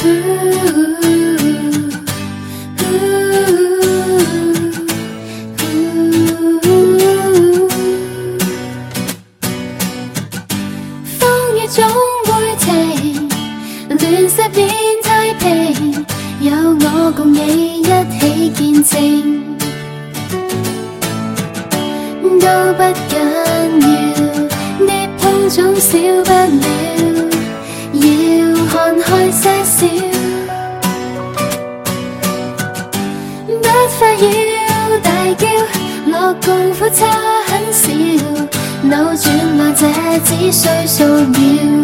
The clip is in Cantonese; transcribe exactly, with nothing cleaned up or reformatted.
風雨總會停，亂世變太平，有我共你一起見證，都不緊要，跌碰總少不了，要看開些少，不快要大叫，落共苦差很少，扭轉來這只需數秒。